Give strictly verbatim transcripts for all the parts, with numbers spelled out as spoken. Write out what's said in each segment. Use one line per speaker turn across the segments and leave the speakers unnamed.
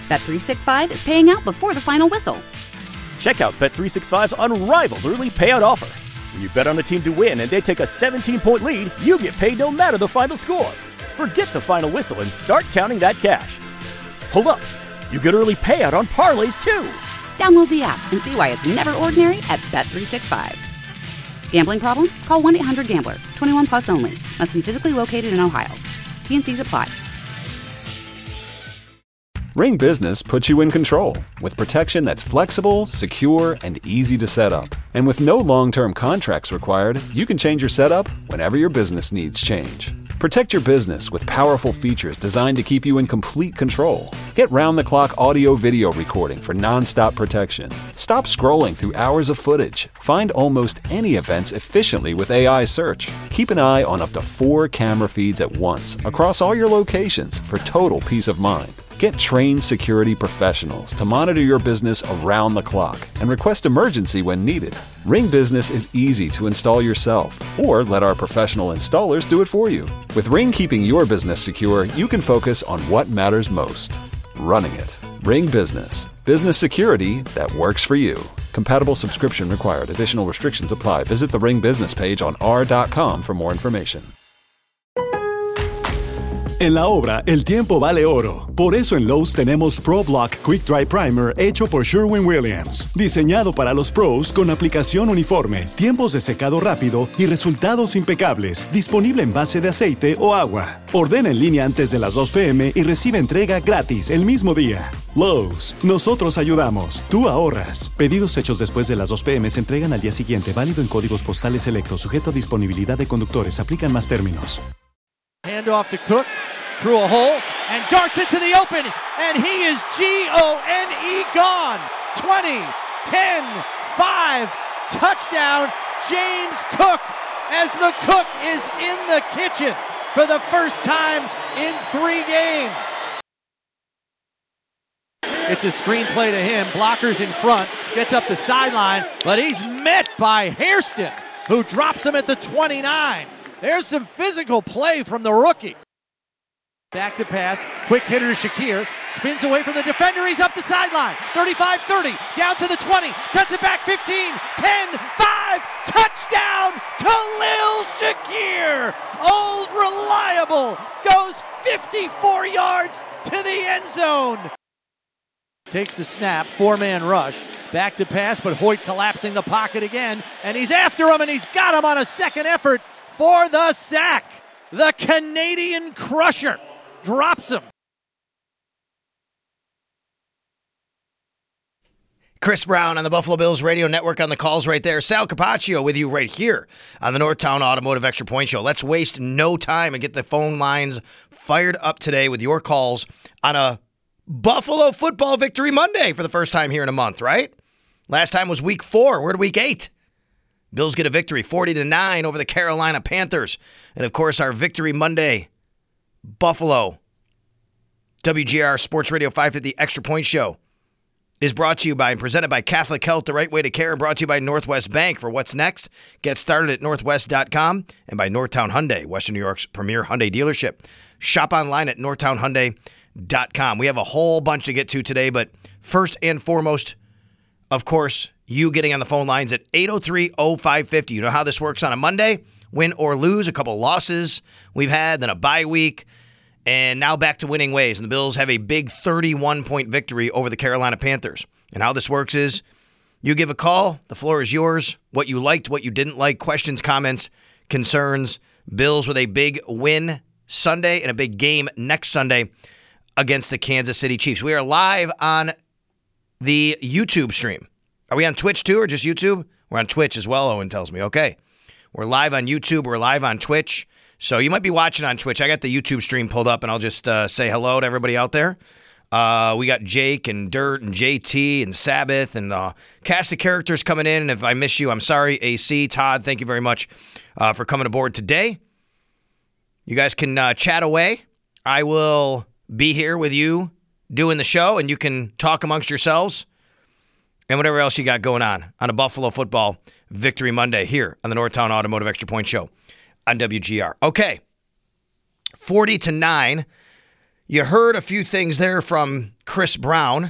Bet three sixty-five is paying out before the final whistle.
Check out Bet three sixty-five's unrivaled early payout offer. When you bet on a team to win and they take a seventeen-point lead, you get paid no matter the final score. Forget the final whistle and start counting that cash. Hold up. You get early payout on parlays, too.
Download the app and see why it's never ordinary at Bet three sixty-five. Gambling problem? Call one eight hundred gambler. twenty-one plus only. Must be physically located in Ohio. T and Cs apply.
Ring Business puts you in control with protection that's flexible, secure, and easy to set up. And with no long-term contracts required, you can change your setup whenever your business needs change. Protect your business with powerful features designed to keep you in complete control. Get round-the-clock audio-video recording for non-stop protection. Stop scrolling through hours of footage. Find almost any events efficiently with A I search. Keep an eye on up to four camera feeds at once across all your locations for total peace of mind. Get trained security professionals to monitor your business around the clock and request emergency when needed. Ring Business is easy to install yourself, or let our professional installers do it for you. With Ring keeping your business secure, you can focus on what matters most: running it. Ring Business. Business security that works for you. Compatible subscription required. Additional restrictions apply. Visit the Ring Business page on r dot com for more information.
En la obra, el tiempo vale oro. Por eso en Lowe's tenemos Pro Block Quick Dry Primer hecho por Sherwin-Williams. Diseñado para los pros con aplicación uniforme, tiempos de secado rápido y resultados impecables. Disponible en base de aceite o agua. Ordena en línea antes de las dos pe eme y recibe entrega gratis el mismo día. Lowe's, nosotros ayudamos. Tú ahorras. Pedidos hechos después de las dos pe eme se entregan al día siguiente. Válido en códigos postales selectos. Sujeto a disponibilidad de conductores. Aplican más términos.
Handoff to Cook. Through a hole, and darts into the open, and he is G O N E gone. twenty, ten, five, touchdown, James Cook, as the cook is in the kitchen for the first time in three games. It's a screenplay to him, blockers in front, gets up the sideline, but he's met by Hairston, who drops him at the twenty-nine. There's some physical play from the rookie. Back to pass, quick hitter to Shakir, spins away from the defender, he's up the sideline, thirty-five thirty, down to the twenty, cuts it back fifteen, ten, five, touchdown, Khalil Shakir, old reliable, goes fifty-four yards to the end zone. Takes the snap, four-man rush, back to pass, but Hoyt collapsing the pocket again, and he's after him, and he's got him on a second effort for the sack. The Canadian Crusher drops him.
Chris Brown on the Buffalo Bills Radio Network on the calls right there. Sal Capaccio with you right here on the Northtown Automotive Extra Point Show. Let's waste no time and get the phone lines fired up today with your calls on a Buffalo football victory Monday for the first time here in a month, right? Last time was week four. We're to week eight. Bills get a victory, forty to nine over the Carolina Panthers. And, of course, our Victory Monday, Buffalo, W G R Sports Radio five fifty Extra Point Show is brought to you by and presented by Catholic Health, the right way to care, and brought to you by Northwest Bank. For what's next, get started at northwest dot com and by Northtown Hyundai, Western New York's premier Hyundai dealership. Shop online at northtown hyundai dot com. We have a whole bunch to get to today, but first and foremost, of course, you getting on the phone lines at eight oh three oh five five oh. You know how this works on a Monday? Win or lose, a couple losses we've had, then a bye week, and now back to winning ways. And the Bills have a big thirty-one point victory over the Carolina Panthers. And how this works is you give a call, the floor is yours, what you liked, what you didn't like, questions, comments, concerns. Bills with a big win Sunday and a big game next Sunday against the Kansas City Chiefs. We are live on the YouTube stream. Are we on Twitch too or just YouTube? We're on Twitch as well, Owen tells me. Okay. We're live on YouTube. We're live on Twitch. So you might be watching on Twitch. I got the YouTube stream pulled up, and I'll just uh, say hello to everybody out there. Uh, we got Jake and Dirt and J T and Sabbath and the cast of characters coming in. And if I miss you, I'm sorry. A C, Todd, thank you very much uh, for coming aboard today. You guys can uh, chat away. I will be here with you doing the show, and you can talk amongst yourselves and whatever else you got going on on a Buffalo football Victory Monday here on the Northtown Automotive Extra Point Show on W G R. Okay, forty to nine. You heard a few things there from Chris Brown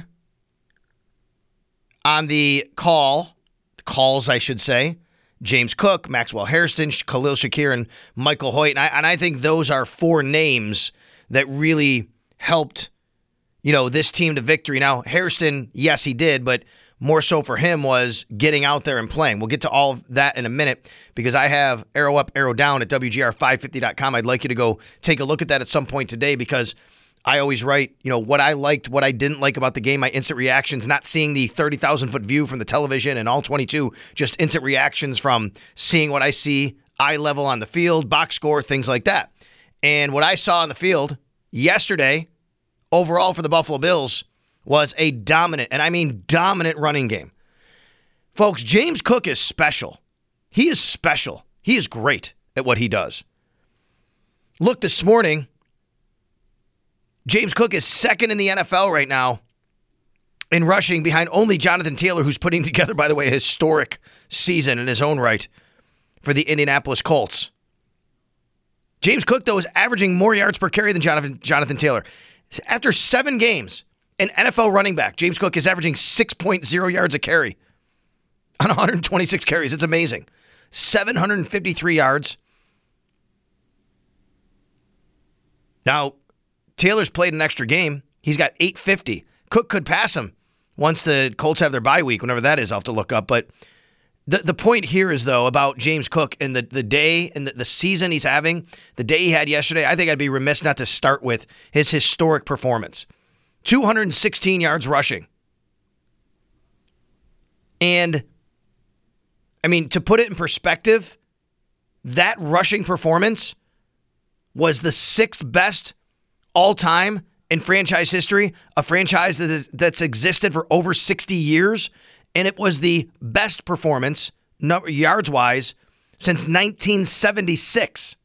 on the call, the calls, I should say. James Cook, Maxwell Hairston, Khalil Shakir, and Michael Hoyt. And I, and I think those are four names that really helped, you know, this team to victory. Now, Hairston, yes, he did, but more so for him was getting out there and playing. We'll get to all of that in a minute because I have Arrow Up, Arrow Down at W G R five fifty dot com. I'd like you to go take a look at that at some point today because I always write, you know, what I liked, what I didn't like about the game, my instant reactions, not seeing the thirty thousand foot view from the television and all twenty-two, just instant reactions from seeing what I see, eye level on the field, box score, things like that. And what I saw on the field yesterday, overall for the Buffalo Bills, was a dominant, and I mean dominant running game. Folks, James Cook is special. He is special. He is great at what he does. Look, this morning, James Cook is second in the N F L right now in rushing behind only Jonathan Taylor, who's putting together, by the way, a historic season in his own right for the Indianapolis Colts. James Cook, though, is averaging more yards per carry than Jonathan, Jonathan Taylor. After seven games, an N F L running back, James Cook, is averaging six point oh yards a carry on one hundred twenty-six carries. It's amazing. seven hundred fifty-three yards. Now, Taylor's played an extra game. He's got eight fifty. Cook could pass him once the Colts have their bye week, whenever that is. I'll have to look up. But the the point here is, though, about James Cook and the, the day and the, the season he's having, the day he had yesterday, I think I'd be remiss not to start with his historic performance. two hundred sixteen yards rushing. And, I mean, to put it in perspective, that rushing performance was the sixth best all-time in franchise history, a franchise that is, that's existed for over sixty years, and it was the best performance, number, yards-wise, since nineteen seventy-six.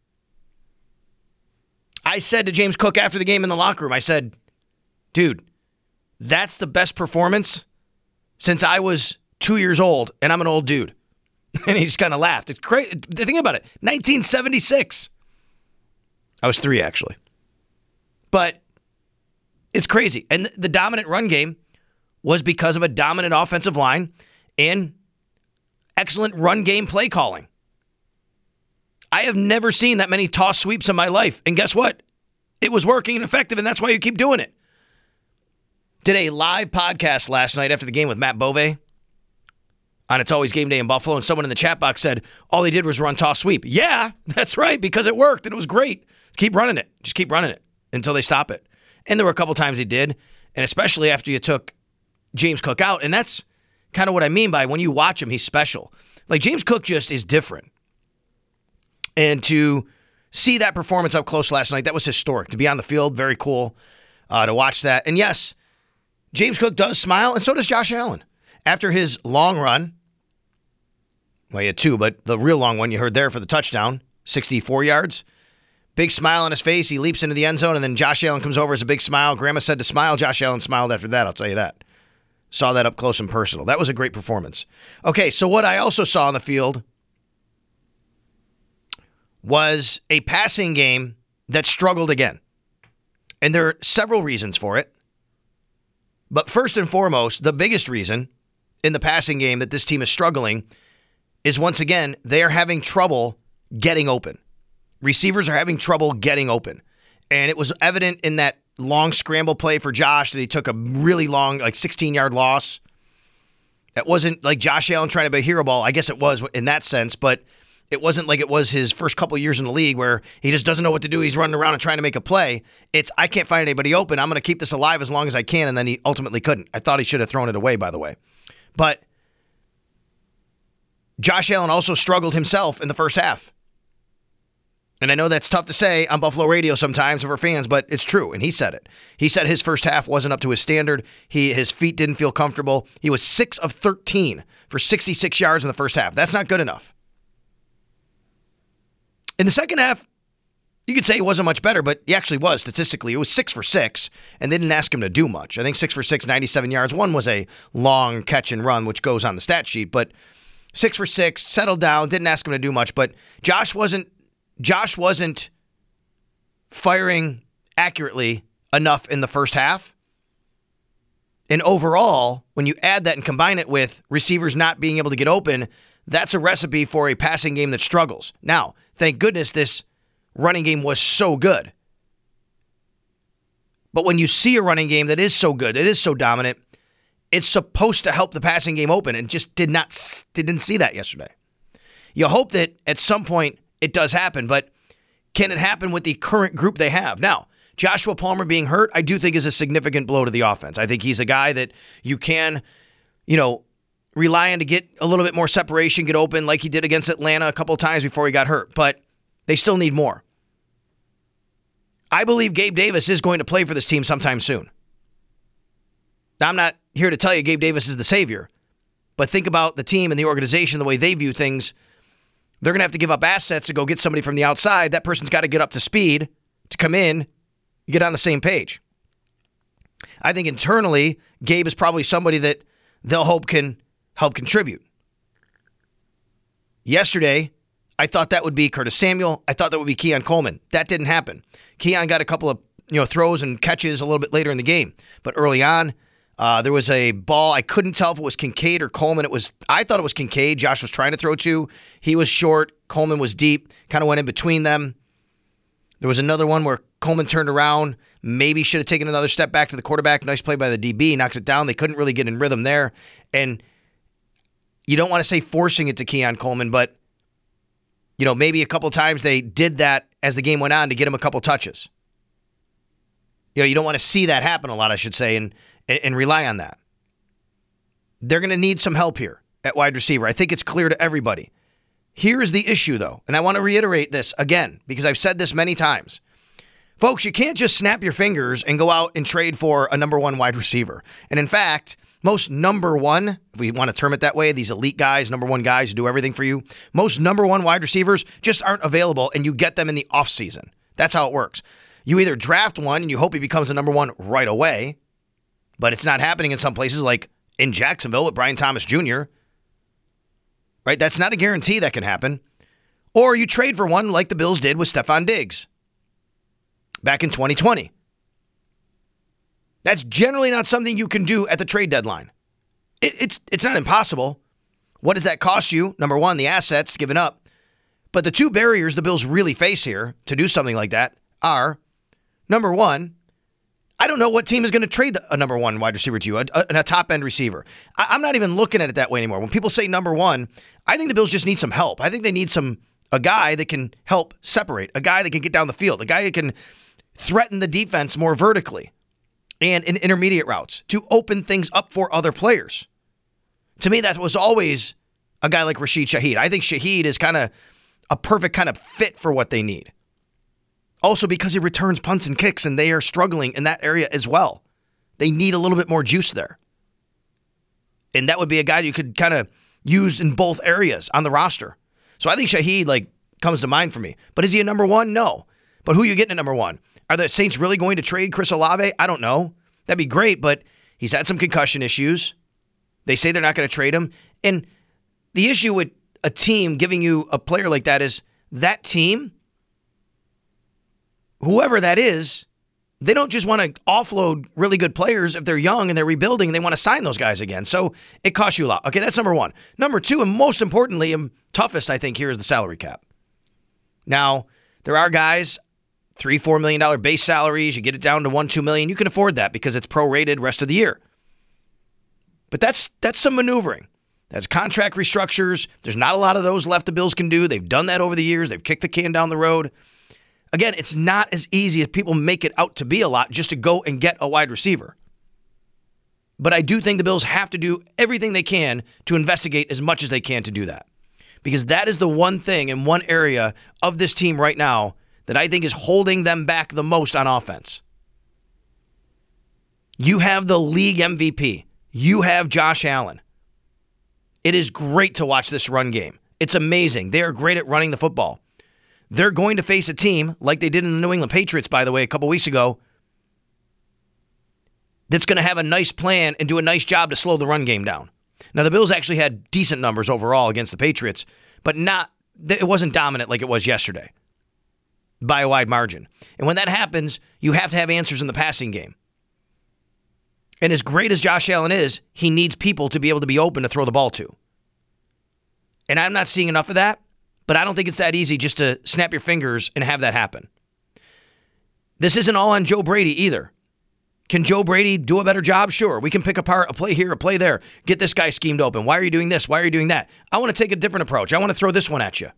I said to James Cook after the game in the locker room, I said, dude, that's the best performance since I was two years old, and I'm an old dude. And he just kind of laughed. It's crazy. Think about it. nineteen seventy-six. I was three, actually. But it's crazy. And the dominant run game was because of a dominant offensive line and excellent run game play calling. I have never seen that many toss sweeps in my life. And guess what? It was working and effective, and that's why you keep doing it. Did a live podcast last night after the game with Matt Bove on It's Always Game Day in Buffalo, and someone in the chat box said, all they did was run toss sweep. Yeah, that's right, because it worked, and it was great. Keep running it. Just keep running it until they stop it. And there were a couple times they did, and especially after you took James Cook out, and that's kind of what I mean by when you watch him, he's special. Like, James Cook just is different. And to see that performance up close last night, that was historic. To be on the field, very cool uh, to watch that. And yes, James Cook does smile, and so does Josh Allen. After his long run, well, he had two, but the real long one you heard there for the touchdown, sixty-four yards. Big smile on his face. He leaps into the end zone, and then Josh Allen comes over as a big smile. Grandma said to smile. Josh Allen smiled after that, I'll tell you that. Saw that up close and personal. That was a great performance. Okay, so what I also saw on the field was a passing game that struggled again. And there are several reasons for it. But first and foremost, the biggest reason in the passing game that this team is struggling is, once again, they are having trouble getting open. Receivers are having trouble getting open. And it was evident in that long scramble play for Josh that he took a really long, like sixteen-yard loss. That wasn't like Josh Allen trying to be a hero ball. I guess it was in that sense, but it wasn't like it was his first couple of years in the league where he just doesn't know what to do. He's running around and trying to make a play. It's, I can't find anybody open. I'm going to keep this alive as long as I can, and then he ultimately couldn't. I thought he should have thrown it away, by the way. But Josh Allen also struggled himself in the first half. And I know that's tough to say on Buffalo radio sometimes for fans, but it's true, and he said it. He said his first half wasn't up to his standard. He His feet didn't feel comfortable. He was six of thirteen for sixty-six yards in the first half. That's not good enough. In the second half, you could say he wasn't much better, but he actually was statistically. It was six for six, and they didn't ask him to do much. I think six for six, ninety-seven yards. One was a long catch and run, which goes on the stat sheet, but six for six, settled down, didn't ask him to do much, but Josh wasn't Josh wasn't firing accurately enough in the first half. And overall, when you add that and combine it with receivers not being able to get open, that's a recipe for a passing game that struggles. Now, thank goodness this running game was so good. But when you see a running game that is so good, it is so dominant, it's supposed to help the passing game open, and just did not didn't see that yesterday. You hope that at some point it does happen, but can it happen with the current group they have? Now, Joshua Palmer being hurt, I do think is a significant blow to the offense. I think he's a guy that you can, you know, rely on to get a little bit more separation, get open like he did against Atlanta a couple of times before he got hurt, but they still need more. I believe Gabe Davis is going to play for this team sometime soon. Now, I'm not here to tell you Gabe Davis is the savior, but think about the team and the organization, the way they view things. They're going to have to give up assets to go get somebody from the outside. That person's got to get up to speed to come in, get on the same page. I think internally, Gabe is probably somebody that they'll hope can help contribute. Yesterday, I thought that would be Curtis Samuel. I thought that would be Keon Coleman. That didn't happen. Keon got a couple of you know throws and catches a little bit later in the game. But early on, uh, there was a ball. I couldn't tell if it was Kincaid or Coleman. It was. I thought it was Kincaid. Josh was trying to throw to. He was short. Coleman was deep. Kind of went in between them. There was another one where Coleman turned around. Maybe should have taken another step back to the quarterback. Nice play by the D B. Knocks it down. They couldn't really get in rhythm there. And you don't want to say forcing it to Keon Coleman, but you know, maybe a couple of times they did that as the game went on to get him a couple touches. You know, you don't want to see that happen a lot, I should say, and, and, and rely on that. They're going to need some help here at wide receiver. I think it's clear to everybody. Here is the issue, though, and I want to reiterate this again because I've said this many times. Folks, you can't just snap your fingers and go out and trade for a number one wide receiver. And in fact, most number one, if we want to term it that way, these elite guys, number one guys who do everything for you, most number one wide receivers just aren't available, and you get them in the offseason. That's how it works. You either draft one and you hope he becomes a number one right away, but it's not happening in some places like in Jacksonville with Brian Thomas Junior Right? That's not a guarantee that can happen. Or you trade for one like the Bills did with Stefon Diggs back in twenty twenty. That's generally not something you can do at the trade deadline. It, it's it's not impossible. What does that cost you? Number one, the assets given up. But the two barriers the Bills really face here to do something like that are, number one, I don't know what team is going to trade a number one wide receiver to you, a, a, a top-end receiver. I, I'm not even looking at it that way anymore. When people say number one, I think the Bills just need some help. I think they need some a guy that can help separate, a guy that can get down the field, a guy that can threaten the defense more vertically and in intermediate routes to open things up for other players. To me, that was always a guy like Rashid Shaheed. I think Shaheed is kind of a perfect kind of fit for what they need. Also because he returns punts and kicks, and they are struggling in that area as well. They need a little bit more juice there. And that would be a guy you could kind of use in both areas on the roster. So I think Shaheed like comes to mind for me. But is he a number one? No. But who are you getting at number one? Are the Saints really going to trade Chris Olave? I don't know. That'd be great, but he's had some concussion issues. They say they're not going to trade him. And the issue with a team giving you a player like that is that team, whoever that is, they don't just want to offload really good players if they're young and they're rebuilding and they want to sign those guys again. So it costs you a lot. Okay, that's number one. Number two, and most importantly, and toughest, I think, here is the salary cap. Now, there are guys, three, four million dollar base salaries. You get it down to one, two million. You can afford that because it's prorated rest of the year. But that's that's some maneuvering. That's contract restructures. There's not a lot of those left the Bills can do. They've done that over the years. They've kicked the can down the road. Again, it's not as easy as people make it out to be a lot just to go and get a wide receiver. But I do think the Bills have to do everything they can to investigate as much as they can to do that. Because that is the one thing in one area of this team right now that I think is holding them back the most on offense. You have the league M V P. You have Josh Allen. It is great to watch this run game. It's amazing. They are great at running the football. They're going to face a team, like they did in the New England Patriots, by the way, a couple weeks ago, that's going to have a nice plan and do a nice job to slow the run game down. Now, the Bills actually had decent numbers overall against the Patriots, but not it wasn't dominant like it was yesterday. by a wide margin. And when that happens, you have to have answers in the passing game. And as great as Josh Allen is, he needs people to be able to be open to throw the ball to. And I'm not seeing enough of that, but I don't think it's that easy just to snap your fingers and have that happen. This isn't all on Joe Brady either. Can Joe Brady do a better job? Sure. We can pick apart a play here, a play there. Get this guy schemed open. Why are you doing this? Why are you doing that? I want to take a different approach. I want to throw this one at you.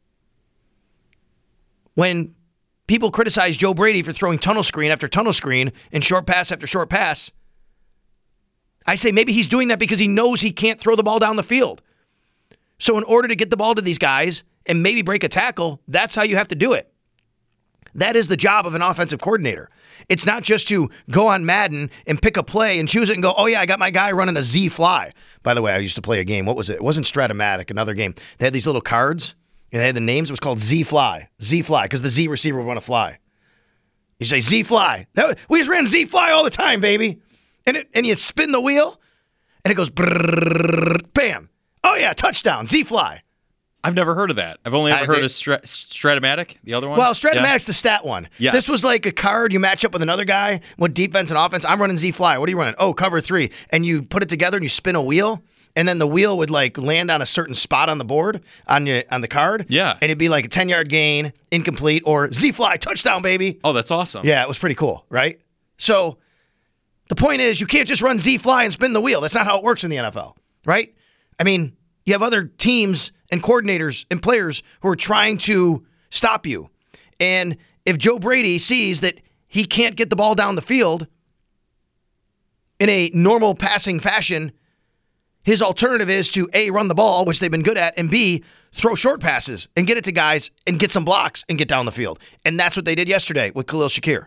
When people criticize Joe Brady for throwing tunnel screen after tunnel screen and short pass after short pass, I say maybe he's doing that because he knows he can't throw the ball down the field. So in order to get the ball to these guys and maybe break a tackle, that's how you have to do it. That is the job of an offensive coordinator. It's not just to go on Madden and pick a play and choose it and go, oh yeah, I got my guy running a Z fly. By the way, I used to play a game. What was it? It wasn't Stratomatic, another game. They had these little cards and they had the names. It was called Z fly. Z fly, because the Z receiver would want to fly. You say Z fly. That, we just ran Z fly all the time, baby. And it, and you spin the wheel and it goes brrrr, bam. Oh yeah, touchdown, Z fly.
I've never heard of that. I've only ever
I,
heard
they,
of Strat- Stratomatic, the other one.
Well, Stratomatic's yeah. the stat one.
Yes.
This was like a card you match up with another guy with defense and offense. I'm running Z fly. What are you running? Oh, cover three. And you put it together and you spin a wheel, and then the wheel would like land on a certain spot on the board on your on the card.
Yeah.
And it'd be like a ten-yard gain, incomplete, or Z fly, touchdown, baby.
Oh, that's awesome.
Yeah, it was pretty cool, right? So the point is, you can't just run Z fly and spin the wheel. That's not how it works in the N F L, right? I mean, you have other teams and coordinators and players who are trying to stop you. And if Joe Brady sees that he can't get the ball down the field in a normal passing fashion, his alternative is to A, run the ball, which they've been good at, and B, throw short passes and get it to guys and get some blocks and get down the field. And that's what they did yesterday with Khalil Shakir.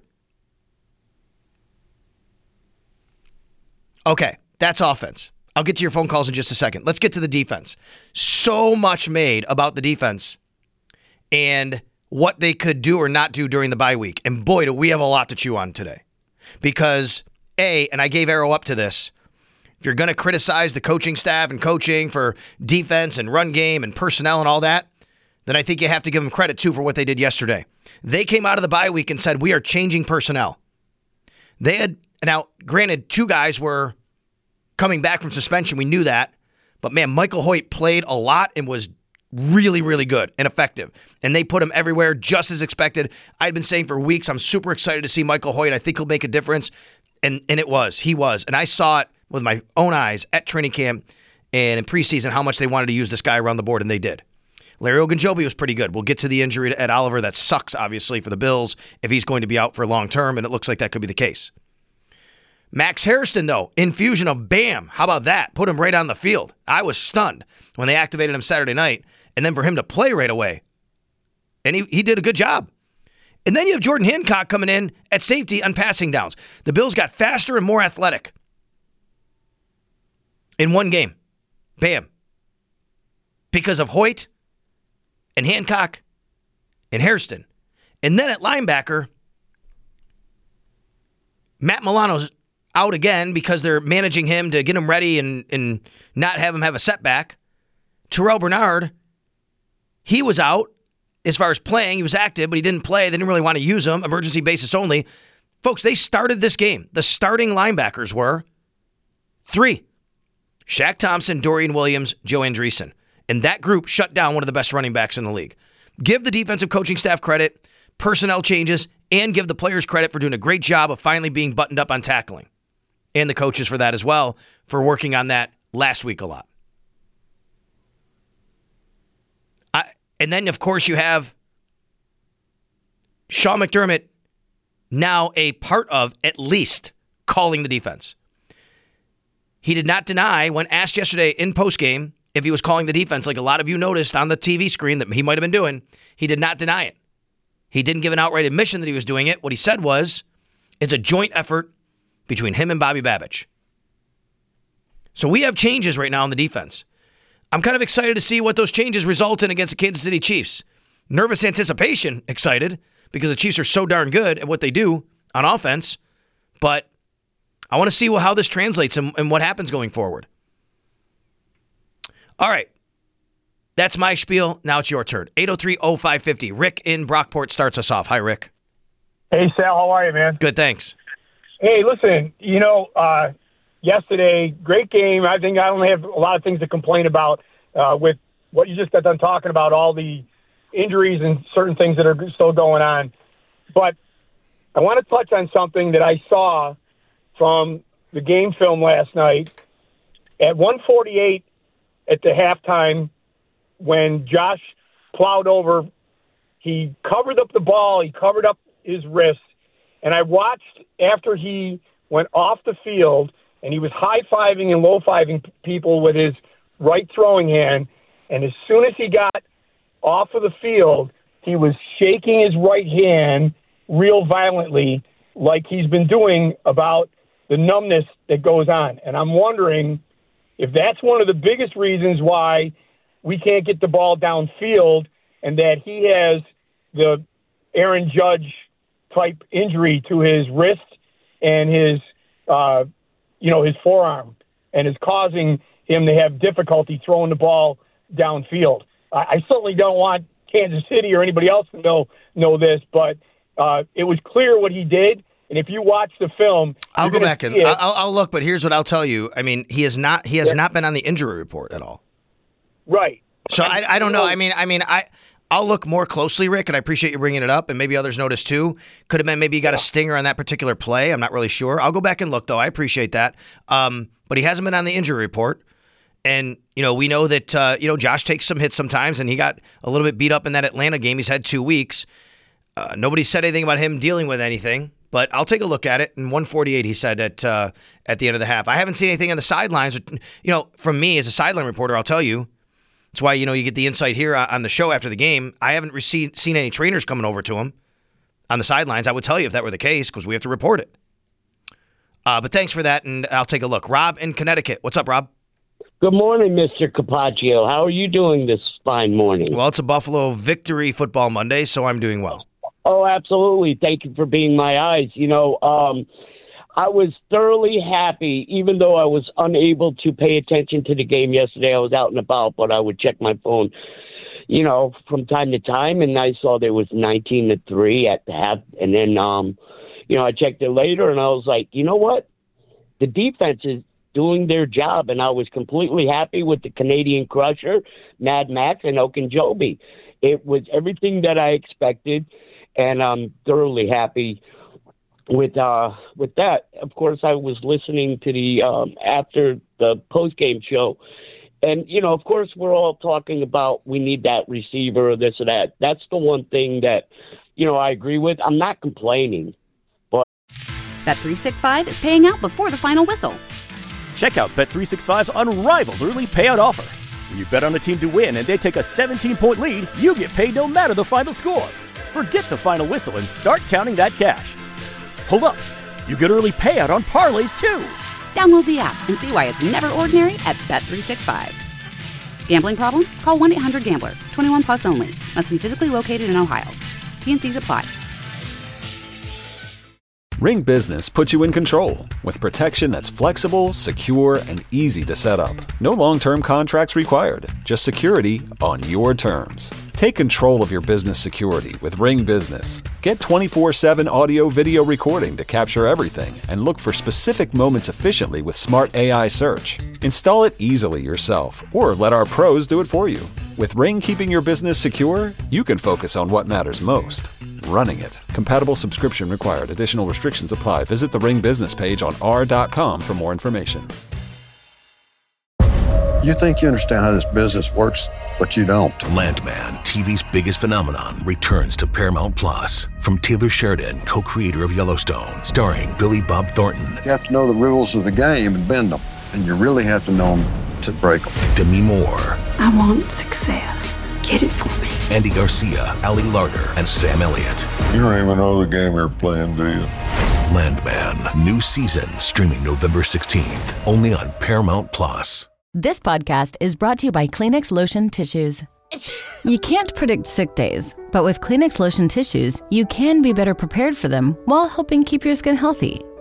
Okay, that's offense. I'll get to your phone calls in just a second. Let's get to the defense. So much made about the defense and what they could do or not do during the bye week. And boy, do we have a lot to chew on today. Because, A, and I gave Arrow up to this, if you're going to criticize the coaching staff and coaching for defense and run game and personnel and all that, then I think you have to give them credit, too, for what they did yesterday. They came out of the bye week and said, we are changing personnel. They had, now, granted, two guys were coming back from suspension, we knew that. But man, Michael Hoyt played a lot and was really, really good and effective. And they put him everywhere just as expected. I'd been saying for weeks, I'm super excited to see Michael Hoyt. I think he'll make a difference. And and it was. He was. And I saw it with my own eyes at training camp and in preseason how much they wanted to use this guy around the board, and they did. Larry Ogunjobi was pretty good. We'll get to the injury to Ed Oliver. That sucks, obviously, for the Bills if he's going to be out for long term, and it looks like that could be the case. Max Hairston, though, infusion of bam. How about that? Put him right on the field. I was stunned when they activated him Saturday night, and then for him to play right away. And he, he did a good job. And then you have Jordan Hancock coming in at safety on passing downs. The Bills got faster and more athletic in one game. Bam. Because of Hoyt and Hancock and Hairston. And then at linebacker, Matt Milano's out again because they're managing him to get him ready and, and not have him have a setback. Terrell Bernard, he was out as far as playing. He was active, but he didn't play. They didn't really want to use him. Emergency basis only. Folks, they started this game. The starting linebackers were three. Shaq Thompson, Dorian Williams, Joe Andreessen. And that group shut down one of the best running backs in the league. Give the defensive coaching staff credit, personnel changes, and give the players credit for doing a great job of finally being buttoned up on tackling. And the coaches for that as well, for working on that last week a lot. I, and then, of course, you have Sean McDermott now a part of, at least, calling the defense. He did not deny, when asked yesterday in postgame, if he was calling the defense, like a lot of you noticed on the T V screen that he might have been doing, he did not deny it. He didn't give an outright admission that he was doing it. What he said was, it's a joint effort between him and Bobby Babich. So we have changes right now on the defense. I'm kind of excited to see what those changes result in against the Kansas City Chiefs. Nervous anticipation, excited, because the Chiefs are so darn good at what they do on offense. But I want to see how this translates and, and what happens going forward. All right. That's my spiel. Now it's your turn. eight oh three oh five five oh. Rick in Brockport starts us off. Hi, Rick.
Hey, Sal. How are you, man?
Good, thanks.
Hey, listen, you know, uh, yesterday, great game. I think I only have a lot of things to complain about uh, with what you just got done talking about, all the injuries and certain things that are still going on. But I want to touch on something that I saw from the game film last night. At one forty-eight at the halftime, when Josh plowed over, he covered up the ball, he covered up his wrist, and I watched after he went off the field, and he was high-fiving and low-fiving people with his right throwing hand, and as soon as he got off of the field, he was shaking his right hand real violently like he's been doing about the numbness that goes on. And I'm wondering if that's one of the biggest reasons why we can't get the ball downfield and that he has the Aaron Judge type injury to his wrist and his, uh, you know, his forearm, and is causing him to have difficulty throwing the ball downfield. I, I certainly don't want Kansas City or anybody else to know know this, but uh, it was clear what he did. And if you watch the film,
I'll go back and I'll, I'll look. But here's what I'll tell you. I mean, he has not he has yeah. not been on the injury report at all.
Right.
So I, I don't know. I mean, I mean, I I'll look more closely, Rick, and I appreciate you bringing it up. And maybe others noticed too. Could have been maybe he got yeah. a stinger on that particular play. I'm not really sure. I'll go back and look though. I appreciate that. Um, but he hasn't been on the injury report. And, you know, we know that, uh, you know, Josh takes some hits sometimes, and he got a little bit beat up in that Atlanta game. He's had two weeks. Uh, nobody said anything about him dealing with anything, but I'll take a look at it. And one forty-eight, he said at uh, at the end of the half. I haven't seen anything on the sidelines. You know, from me as a sideline reporter, I'll tell you, that's why, you know, you get the insight here on the show after the game. I haven't received, seen any trainers coming over to him on the sidelines. I would tell you if that were the case, because we have to report it. Uh, but thanks for that, and I'll take a look. Rob in Connecticut. What's up, Rob?
Good morning, Mister Capaccio. How are you doing this fine morning?
Well, it's a Buffalo Victory Football Monday, so I'm doing well.
Oh, absolutely. Thank you for being my eyes. You know, um, I was thoroughly happy, even though I was unable to pay attention to the game yesterday. I was out and about, but I would check my phone, you know, from time to time, and I saw there was nineteen to three at the half. And then, um, you know, I checked it later, and I was like, you know what? The defense is doing their job, and I was completely happy with the Canadian Crusher, Mad Max, and Okunjobi. It was everything that I expected, and I'm thoroughly happy with uh, with that. Of course, I was listening to the um, after the post-game show, and, you know, of course, we're all talking about we need that receiver or this or that. That's the one thing that, you know, I agree with. I'm not complaining. But
Bet three sixty-five is paying out before the final whistle.
Check out Bet three sixty-five's unrivaled early payout offer. When you bet on a team to win and they take a seventeen-point lead, you get paid no matter the final score. Forget the final whistle and start counting that cash. Hold up. You get early payout on parlays, too.
Download the app and see why it's never ordinary at Bet three sixty-five. Gambling problem? Call one eight hundred gambler. twenty-one plus only. Must be physically located in Ohio. T and C's apply.
Ring Business puts you in control with protection that's flexible, secure, and easy to set up. No long-term contracts required, just security on your terms. Take control of your business security with Ring Business. Get twenty-four seven audio video recording to capture everything and look for specific moments efficiently with smart A I search. Install it easily yourself or let our pros do it for you. With Ring keeping your business secure, you can focus on what matters most. Running it. Compatible subscription required. Additional restrictions apply. Visit the Ring business page on r dot com for more information.
You think you understand how this business works, but you don't.
Landman, T V's biggest phenomenon, returns to Paramount Plus. From Taylor Sheridan, co-creator of Yellowstone, starring Billy Bob Thornton.
You have to know the rules of the game and bend them, and you really have to know them to break them.
Demi Moore.
I want success. Get it for me.
Andy Garcia, Ali Larter, and Sam Elliott.
You don't even know the game you're playing, do you?
Landman, new season, streaming November sixteenth, only on Paramount Plus.
This podcast is brought to you by Kleenex Lotion Tissues. You can't predict sick days, but with Kleenex Lotion Tissues, you can be better prepared for them while helping keep your skin healthy.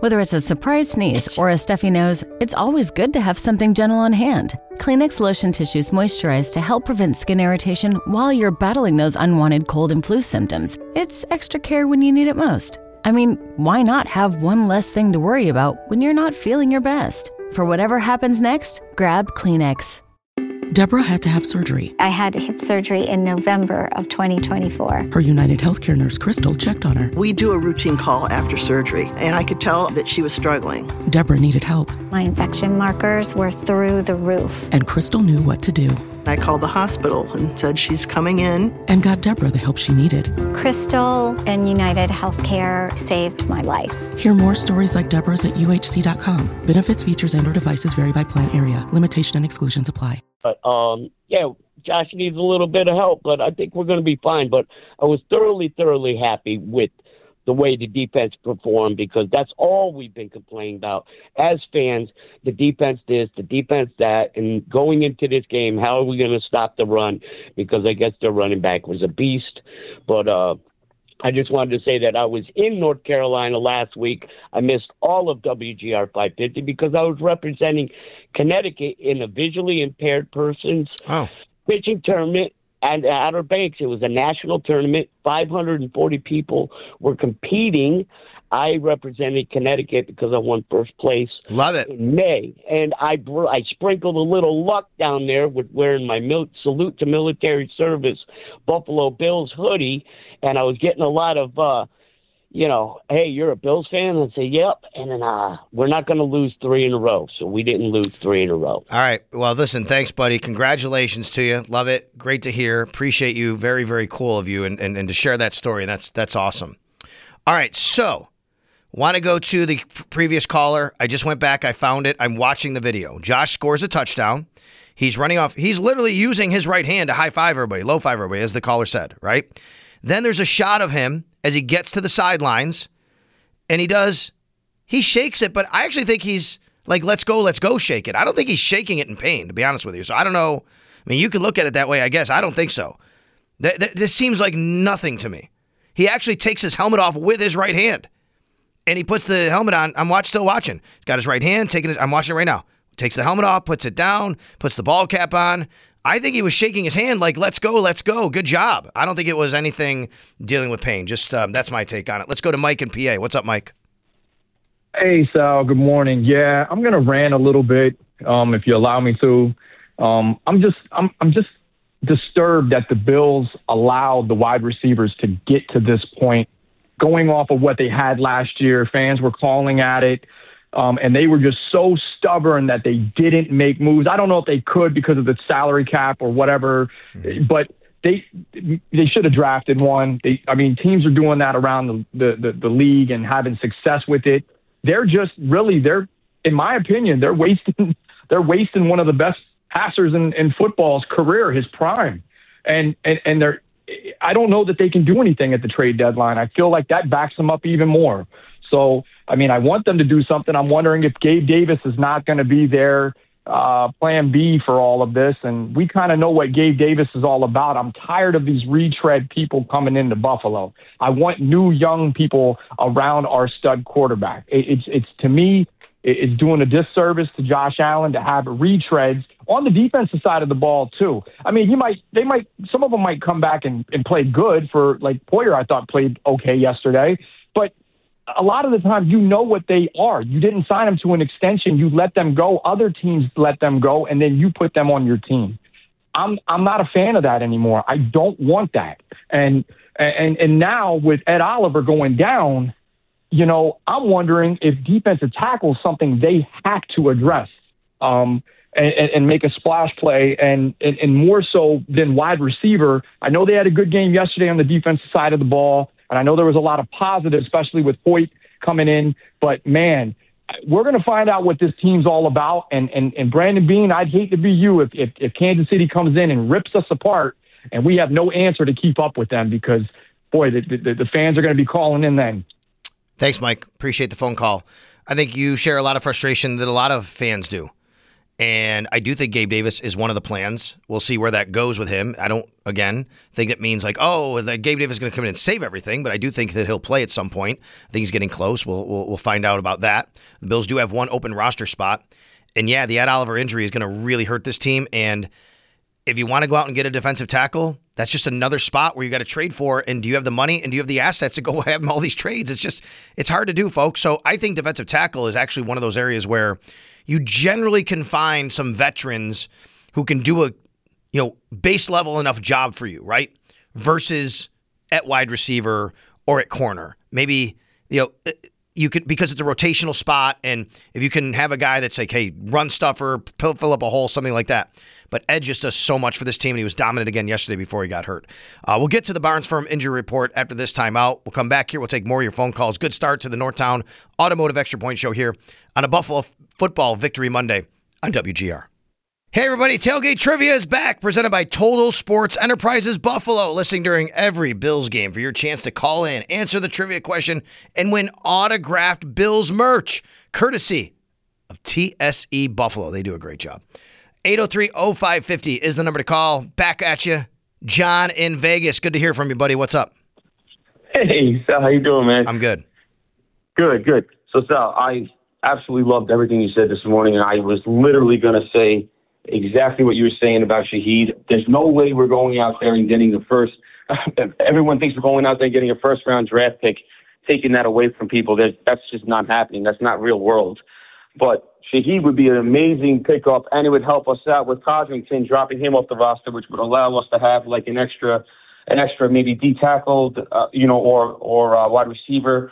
Whether it's a surprise sneeze or a stuffy nose, it's always good to have something gentle on hand. Kleenex Lotion Tissues moisturize to help prevent skin irritation while you're battling those unwanted cold and flu symptoms. It's extra care when you need it most. I mean, why not have one less thing to worry about when you're not feeling your best? For whatever happens next, grab Kleenex.
Deborah had to have surgery.
I had hip surgery in November of twenty twenty-four.
Her United Healthcare nurse, Crystal, checked on her.
We do a routine call after surgery, and I could tell that she was struggling.
Deborah needed help.
My infection markers were through the roof.
And Crystal knew what to do.
I called the hospital and said she's coming in.
And got Deborah the help she needed.
Crystal and United Healthcare saved my life.
Hear more stories like Deborah's at U H C dot com. Benefits, features, and or devices vary by plan area. Limitation and exclusions apply.
But, um, yeah, Josh needs a little bit of help, but I think we're going to be fine. But I was thoroughly, thoroughly happy with the way the defense performed, because that's all we've been complaining about as fans. The defense this, the defense that, and going into this game, how are we going to stop the run? Because I guess their running back was a beast. But uh, I just wanted to say that I was in North Carolina last week. I missed all of W G R five fifty because I was representing Connecticut in a visually impaired person's
oh.
pitching tournament at Outer Banks. It was a national tournament. five hundred forty people were competing. I represented Connecticut because I won first place.
Love it.
In May. And I br- I sprinkled a little luck down there with wearing my mil- Salute to Military Service Buffalo Bills hoodie. And I was getting a lot of, uh, you know, hey, you're a Bills fan? I'd say, yep. And then uh, we're not going to lose three in a row. So we didn't lose three in a row.
All right. Well, listen, thanks, buddy. Congratulations to you. Love it. Great to hear. Appreciate you. Very, very cool of you and, and, and to share that story. That's, that's awesome. All right. So want to go to the f- previous caller. I just went back. I found it. I'm watching the video. Josh scores a touchdown. He's running off. He's literally using his right hand to high five everybody, low five everybody, as the caller said, right? Then there's a shot of him as he gets to the sidelines, and he does, he shakes it, but I actually think he's like, let's go, let's go shake it. I don't think he's shaking it in pain, to be honest with you. So I don't know. I mean, you could look at it that way, I guess. I don't think so. Th- th- this seems like nothing to me. He actually takes his helmet off with his right hand, and he puts the helmet on. I'm watch, still watching. He's got his right hand, taking his, I'm watching it right now. Takes the helmet off, puts it down, puts the ball cap on. I think he was shaking his hand like, let's go, let's go. Good job. I don't think it was anything dealing with pain. Just um, that's my take on it. Let's go to Mike in P A. What's up, Mike?
Hey, Sal. Good morning. Yeah, I'm gonna rant a little bit, um, if you allow me to. Um, I'm just, I'm, I'm just disturbed that the Bills allowed the wide receivers to get to this point, going off of what they had last year. Fans were calling at it. Um, and they were just so stubborn that they didn't make moves. I don't know if they could because of the salary cap or whatever, mm-hmm. but they they should have drafted one. They, I mean, teams are doing that around the, the, the, the league and having success with it. They're just really, they're, in my opinion, they're wasting they're wasting one of the best passers in, in football's career, his prime. And, and, and they're, I don't know that they can do anything at the trade deadline. I feel like that backs them up even more. So, I mean, I want them to do something. I'm wondering if Gabe Davis is not going to be their uh, plan B for all of this. And we kind of know what Gabe Davis is all about. I'm tired of these retread people coming into Buffalo. I want new young people around our stud quarterback. It, it's, it's to me, it's doing a disservice to Josh Allen to have retreads on the defensive side of the ball too. I mean, he might, they might, some of them might come back and, and play good. For like Poyer, I thought played okay yesterday, but a lot of the time, you know what they are. You didn't sign them to an extension. You let them go. Other teams let them go, and then you put them on your team. I'm I'm not a fan of that anymore. I don't want that. And and and now with Ed Oliver going down, you know, I'm wondering if defensive tackle is something they have to address um, and, and make a splash play, and, and and more so than wide receiver. I know they had a good game yesterday on the defensive side of the ball. And I know there was a lot of positive, especially with Hoyt coming in. But, man, we're going to find out what this team's all about. And and, and Brandon Beane, I'd hate to be you if, if, if Kansas City comes in and rips us apart and we have no answer to keep up with them because, boy, the, the, the fans are going to be calling in then.
Thanks, Mike. Appreciate the phone call. I think you share a lot of frustration that a lot of fans do. And I do think Gabe Davis is one of the plans. We'll see where that goes with him. I don't, again, think that means like, oh, that Gabe Davis is going to come in and save everything, but I do think that he'll play at some point. I think he's getting close. We'll, we'll, we'll find out about that. The Bills do have one open roster spot. And yeah, the Ed Oliver injury is going to really hurt this team. And if you want to go out and get a defensive tackle, that's just another spot where you got to trade for. And do you have the money and do you have the assets to go have all these trades? It's just, it's hard to do, folks. So I think defensive tackle is actually one of those areas where you generally can find some veterans who can do a, you know, base level enough job for you, right? Versus at wide receiver or at corner. Maybe, you know, you could, because it's a rotational spot, and if you can have a guy that's like, hey, run stuffer, fill up a hole, something like that. But Ed just does so much for this team, and he was dominant again yesterday before he got hurt. Uh, we'll get to the Barnes Firm injury report after this timeout. We'll come back here. We'll take more of your phone calls. Good start to the Northtown Automotive Extra Point Show here on a Buffalo Football Victory Monday on W G R. Hey, everybody. Tailgate Trivia is back, presented by Total Sports Enterprises Buffalo. Listening during every Bills game for your chance to call in, answer the trivia question, and win autographed Bills merch, courtesy of T S E Buffalo. They do a great job. eight oh three oh five five oh is the number to call. Back at you. John in Vegas. Good to hear from you, buddy. What's up?
Hey, Sal. How you doing, man?
I'm good.
Good, good. So, Sal, I absolutely loved everything you said this morning, and I was literally going to say exactly what you were saying about Shaheed. There's no way we're going out there and getting the first – everyone thinks we're going out there and getting a first-round draft pick, taking that away from people. There's, that's just not happening. That's not real world. But Shaheed would be an amazing pickup, and it would help us out with Cosmington, dropping him off the roster, which would allow us to have like an extra – an extra maybe D tackle, uh, you know, or, or uh, wide receiver.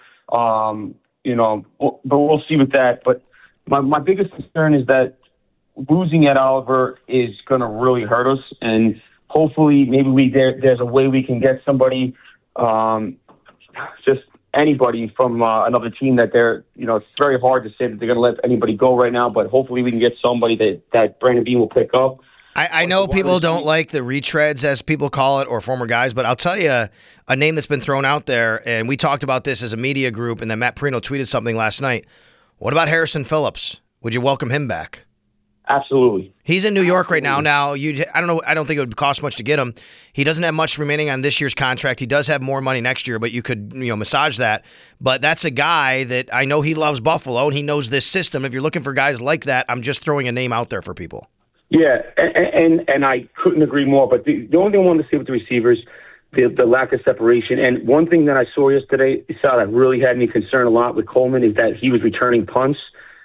Um You know, but we'll see with that. But my, my biggest concern is that losing Ed Oliver is going to really hurt us. And hopefully maybe we there, there's a way we can get somebody, um, just anybody from uh, another team that they're, you know, it's very hard to say that they're going to let anybody go right now. But hopefully we can get somebody that, that Brandon Beane will pick up.
I, I know people don't like the retreads, as people call it, or former guys, but I'll tell you a name that's been thrown out there, and we talked about this as a media group, and then Matt Perino tweeted something last night. What about Harrison Phillips? Would you welcome him back?
Absolutely.
He's in New York right now. Now, you, I don't know. I don't think it would cost much to get him. He doesn't have much remaining on this year's contract. He does have more money next year, but you could, you know, massage that. But that's a guy that I know he loves Buffalo, and he knows this system. If you're looking for guys like that, I'm just throwing a name out there for people.
Yeah, and, and and I couldn't agree more. But the, the only thing I wanted to say with the receivers, the, the lack of separation. And one thing that I saw yesterday, Sal, that really had me concerned a lot with Coleman is that he was returning punts.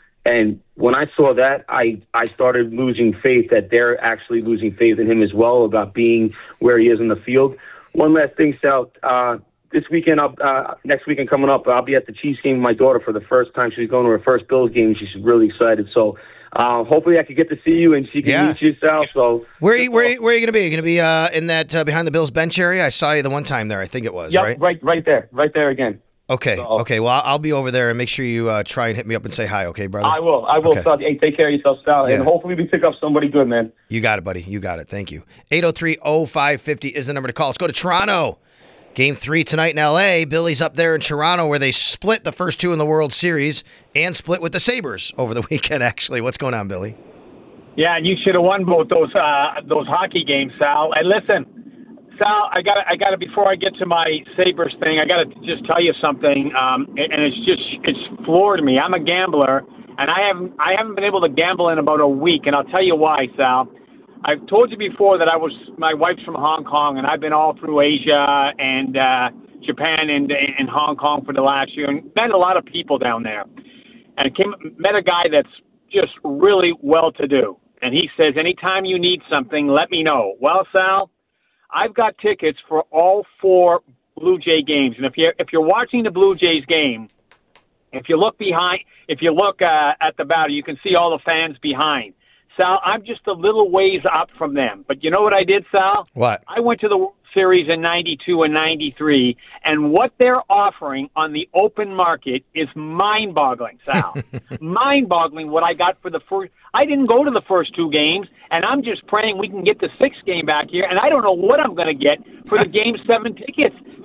And when I saw that, I, I started losing faith that they're actually losing faith in him as well about being where he is in the field. One last thing, Sal. Uh, this weekend, I'll, uh, next weekend coming up, I'll be at the Chiefs game with my daughter for the first time. She's going to her first Bills game. She's really excited. So uh, hopefully I could get to see you and she can
yeah.
meet you, Sal. So
where are you, where, where are you going to be? Are you going to be uh, in that uh, behind the Bills bench area? I saw you the one time there. I think it was,
yep,
right?
right, right there, right there again.
Okay,
so,
okay. Well, I'll be over there and make sure you uh, try and hit me up and say hi, okay, brother?
I will. I will.
Okay.
Sal. Hey, take care of yourself, Sal.
Yeah.
And hopefully we pick up somebody good, man.
You got it, buddy. You got it. Thank you. eight oh three oh five five oh is the number to call. Let's go to Toronto. Game three tonight in L A. Billy's up there in Toronto where they split the first two in the World Series and split with the Sabres over the weekend, actually. What's going on, Billy?
Yeah, and you should have won both those uh, those hockey games, Sal. And listen, Sal, I got I got to before I get to my Sabres thing, I got to just tell you something, um, and, and it's just it's floored me. I'm a gambler, and I haven't I haven't been able to gamble in about a week, and I'll tell you why, Sal. I've told you before that I was my wife's from Hong Kong, and I've been all through Asia and uh, Japan and and Hong Kong for the last year, and met a lot of people down there, and came met a guy that's just really well-to-do. And he says, anytime you need something, let me know. Well, Sal, I've got tickets for all four Blue Jay games. And if you're, if you're watching the Blue Jays game, if you look behind, if you look uh, at the battle, you can see all the fans behind. Sal, I'm just a little ways up from them. But you know what I did, Sal?
What?
I went to the World Series in ninety-two and ninety-three, and what they're offering on the open market is mind-boggling, Sal. Mind-boggling what I got for the first. I didn't go to the first two games, and I'm just praying we can get the sixth game back here, and I don't know what I'm going to get for the Game seven tickets.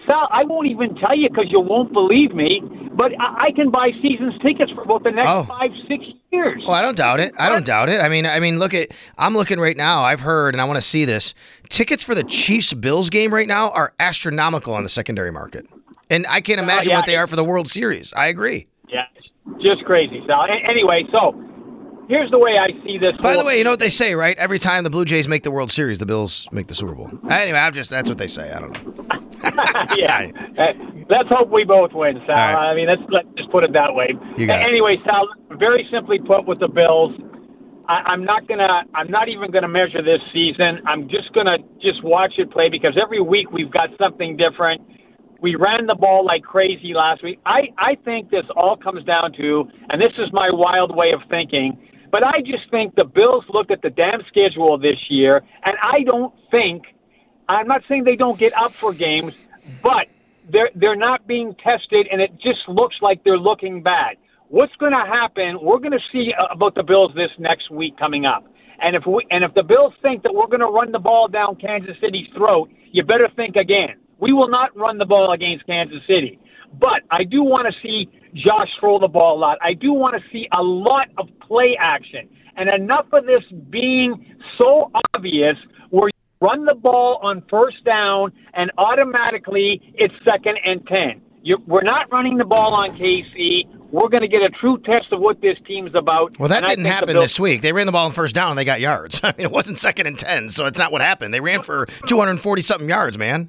Sal, I won't even tell you because you won't believe me, but I, I can buy season's tickets for about the next
Oh.
five, six years.
Oh, I don't doubt it. I don't doubt it. I mean, I mean, look at. I'm looking right now. I've heard, and I want to see this. Tickets for the Chiefs-Bills game right now are astronomical on the secondary market, and I can't imagine
Uh, yeah,
what they are for the World Series. I agree.
Yeah, just crazy, Sal. A- anyway, so here's the way I see this.
By the
whole-
way, you know what they say, right? Every time the Blue Jays make the World Series, the Bills make the Super Bowl. Anyway, I'm just that's what they say. I don't know.
yeah. Uh, let's hope we both win, Sal.
All right.
I mean, let's, let's just put it that way.
You got it.
Anyway, Sal, very simply put with the Bills, I, I'm not gonna. I'm not even gonna measure this season. I'm just gonna just watch it play because every week we've got something different. We ran the ball like crazy last week. I, I think this all comes down to, and this is my wild way of thinking, but I just think the Bills looked at the damn schedule this year, and I don't think, I'm not saying they don't get up for games, but they're they're not being tested, and it just looks like they're looking bad. What's going to happen? We're going to see about the Bills this next week coming up, and if we and if the Bills think that we're going to run the ball down Kansas City's throat, you better think again. We will not run the ball against Kansas City, but I do want to see Josh throw the ball a lot. I do want to see a lot of play action, and enough of this being so obvious where you run the ball on first down and automatically it's second and ten. You, we're not running the ball on K C. We're going to get a true test of what this team's about.
Well, that
and I
didn't
think the
happen
Bills-
this week. They ran the ball on first down and they got yards. I mean, it wasn't second and ten, so it's not what happened. They ran for two hundred forty something yards, man.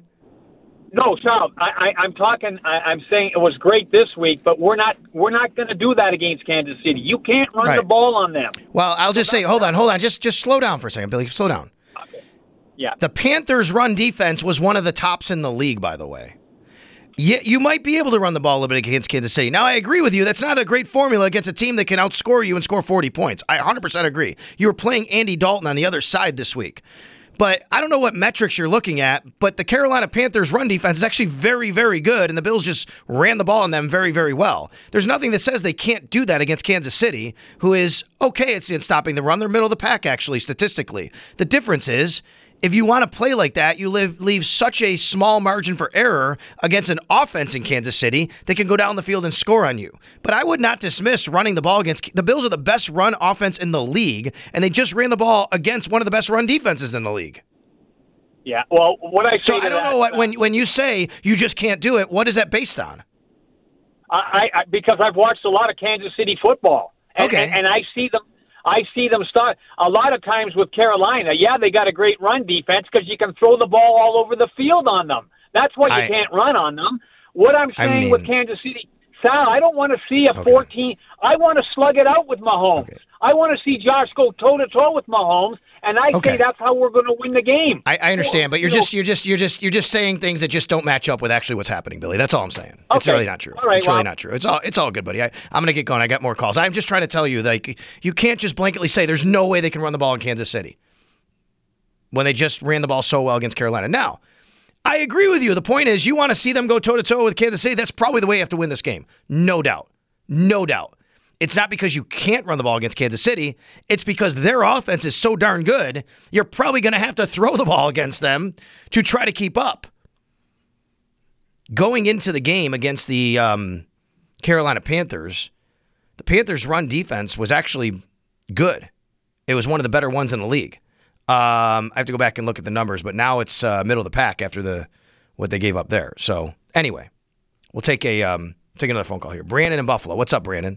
No, Sal, I, I, I'm talking. I, I'm saying it was great this week, but we're not. We're not going to do that against Kansas City. You can't run
Right.
the ball on them.
Well, I'll just say, hold on, hold on. Just just slow down for a second, Billy. Slow down.
Yeah.
The Panthers' run defense was one of the tops in the league, by the way. Yeah, you might be able to run the ball a little bit against Kansas City. Now, I agree with you. That's not a great formula against a team that can outscore you and score forty points. I one hundred percent agree. You were playing Andy Dalton on the other side this week. But I don't know what metrics you're looking at, but the Carolina Panthers run defense is actually very, very good, and the Bills just ran the ball on them very, very well. There's nothing that says they can't do that against Kansas City, who is okay at stopping the run. They're middle of the pack, actually, statistically. The difference is, if you want to play like that, you live, leave such a small margin for error against an offense in Kansas City that can go down the field and score on you. But I would not dismiss running the ball against – the Bills are the best run offense in the league, and they just ran the ball against one of the best run defenses in the league.
Yeah. Well, what I say
So
to
I don't
that,
know what when when you say you just can't do it, what is that based on?
I, I because I've watched a lot of Kansas City football, and,
Okay.
and, and I see them. I see them start a lot of times with Carolina. Yeah, they got a great run defense because you can throw the ball all over the field on them. That's why you
I-
can't run on them. What I'm
I
saying
mean-
with Kansas City, Sal, I don't want to see a
Okay.
fourteen. I want to slug it out with Mahomes. I want to see Josh go toe to toe with Mahomes, and I
Okay.
say that's how we're going to win the game.
I, I understand, but you're
You know-
just you're just you're just you're just saying things that just don't match up with actually what's happening, Billy. That's all I'm saying. It's
Okay.
really not true.
All right,
it's really
well-
not true. It's all it's all good, buddy. I, I'm gonna get going. I got more calls. I'm just trying to tell you, like, you can't just blanketly say there's no way they can run the ball in Kansas City when they just ran the ball so well against Carolina. Now, I agree with you. The point is, you want to see them go toe to toe with Kansas City. That's probably the way you have to win this game. No doubt. No doubt. It's not because you can't run the ball against Kansas City. It's because their offense is so darn good, you're probably going to have to throw the ball against them to try to keep up. Going into the game against the um, Carolina Panthers, the Panthers' run defense was actually good. It was one of the better ones in the league. Um, I have to go back and look at the numbers, but now it's uh, middle of the pack after the what they gave up there. So anyway, we'll take a um, take another phone call here. Brandon in Buffalo. What's up, Brandon?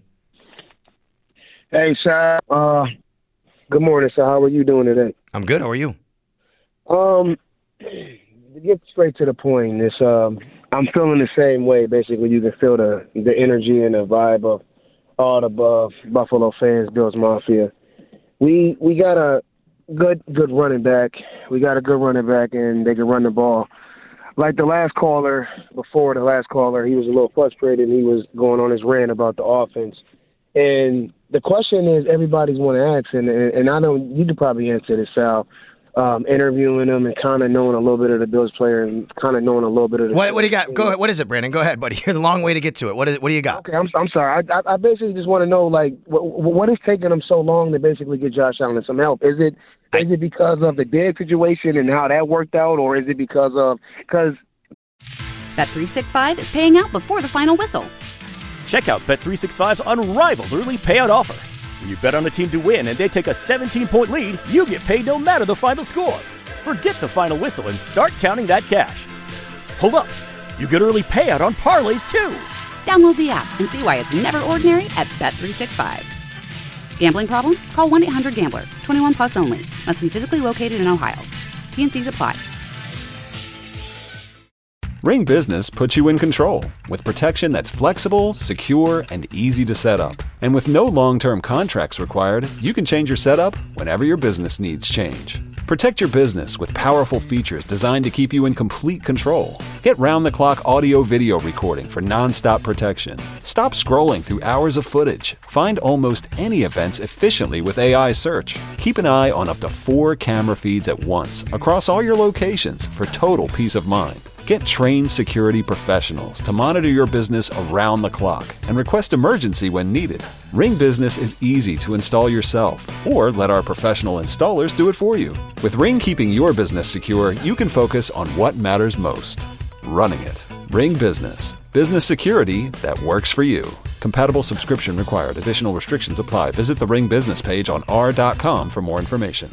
Hey, Sal. Uh, good morning, Sal. How are you doing today?
I'm good. How are you?
Um, to get straight to the point, it's um, I'm feeling the same way. Basically, you can feel the the energy and the vibe of all the uh, Buffalo fans, Bills Mafia. We we got a good good running back. We got a good running back, and they can run the ball. Like the last caller, before the last caller, he was a little frustrated. He was going on his rant about the offense. And the question is, everybody's want to ask, and, and I know you could probably answer this, Sal, um, interviewing them and kind of knowing a little bit of the Bills player and kind of knowing a little bit of the
What what do you got? Go ahead. What is it, Brandon? Go ahead, buddy. You're the long way to get to it. What is what do you got?
Okay, I'm I'm sorry. I I, I basically just want to know, like, what, what is taking them so long to basically get Josh Allen some help? Is it is it because of the dead situation and how that worked out, or is it because of because
Bet three sixty-five is paying out before the final whistle.
Check out Bet three sixty-five's unrivaled early payout offer. When you bet on a team to win and they take a seventeen-point lead, you get paid no matter the final score. Forget the final whistle and start counting that cash. Hold up. You get early payout on parlays, too.
Download the app and see why it's never ordinary at Bet three sixty-five. Gambling problem? Call one eight hundred gambler. twenty-one plus only. Must be physically located in Ohio. T N Cs apply.
Ring Business puts you in control with protection that's flexible, secure, and easy to set up. And with no long-term contracts required, you can change your setup whenever your business needs change. Protect your business with powerful features designed to keep you in complete control. Get round-the-clock audio-video recording for non-stop protection. Stop scrolling through hours of footage. Find almost any events efficiently with A I search. Keep an eye on up to four camera feeds at once across all your locations for total peace of mind. Get trained security professionals to monitor your business around the clock and request emergency when needed. Ring Business is easy to install yourself, or let our professional installers do it for you. With Ring keeping your business secure, you can focus on what matters most: running it. Ring Business. Business security that works for you. Compatible subscription required. Additional restrictions apply. Visit the Ring Business page on r dot com for more information.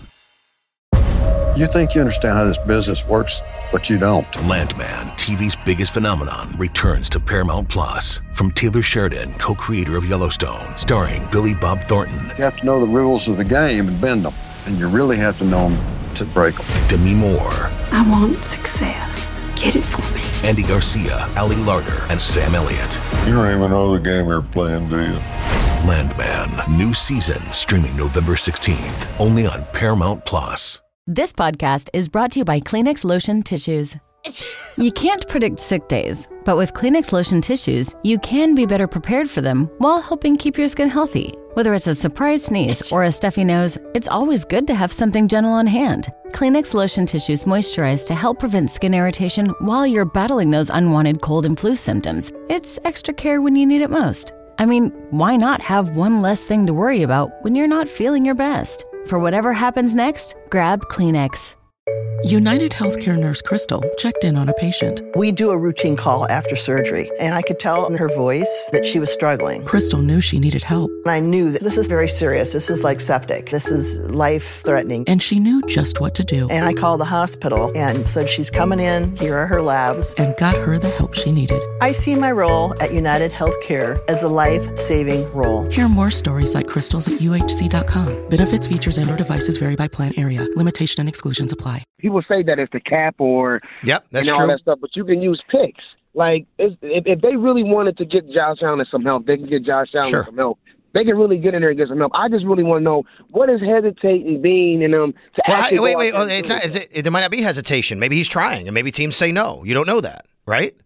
You think you understand how this business works, but you don't.
Landman, T V's biggest phenomenon, returns to Paramount Plus. From Taylor Sheridan, co-creator of Yellowstone, starring Billy Bob Thornton.
You have to know the rules of the game and bend them, and you really have to know them to break them.
Demi Moore.
I want success. Get it for me.
Andy Garcia, Ali Larter, and Sam Elliott.
You don't even know the game you're playing, do you?
Landman, new season, streaming November sixteenth, only on Paramount Plus.
This podcast is brought to you by Kleenex Lotion Tissues. You can't predict sick days, but with Kleenex Lotion Tissues, you can be better prepared for them while helping keep your skin healthy. Whether it's a surprise sneeze or a stuffy nose, it's always good to have something gentle on hand. Kleenex Lotion Tissues moisturize to help prevent skin irritation while you're battling those unwanted cold and flu symptoms. It's extra care when you need it most. I mean, why not have one less thing to worry about when you're not feeling your best? For whatever happens next, grab Kleenex.
United Healthcare nurse Crystal checked in on a patient.
We do a routine call after surgery, and I could tell in her voice that she was struggling.
Crystal knew she needed help.
And I knew that this is very serious. This is like septic. This is life-threatening.
And she knew just what to do.
And I called the hospital and said, she's coming in. Here are her labs.
And got her the help she needed.
I see my role at United Healthcare as a life-saving role.
Hear more stories like Crystal's at U H C dot com. Benefits, features, and or devices vary by plan area. Limitation and exclusions apply.
People say that it's the cap or
yep, that's
and all
true.
that stuff, but you can use picks. Like it's, if, if they really wanted to get Josh Allen some help, they can get Josh Allen
sure.
some help. They can really get in there and get some help. I just really want to know what is hesitating being in them to
well,
actually
I, wait,
go
wait,
out
well,
there
it's
and
not. It's, it, there might not be hesitation. Maybe he's trying, and maybe teams say no. You don't know that, right?